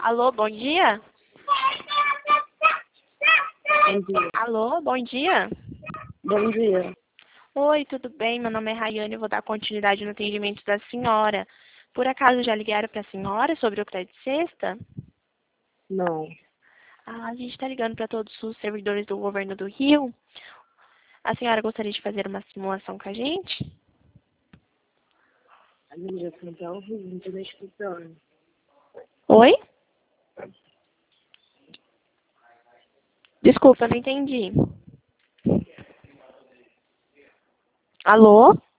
Alô, bom dia? Bom dia. Alô, bom dia? Bom dia. Oi, tudo bem? Meu nome é Rayane, eu vou dar continuidade no atendimento da senhora. Por acaso já ligaram para a senhora sobre o crédito sexta? Não. A gente está ligando para todos os servidores do governo do Rio. A senhora gostaria de fazer uma simulação com a gente? A minha ligação está ao vivo, não estou escutando. Oi? Desculpa, não entendi. Alô?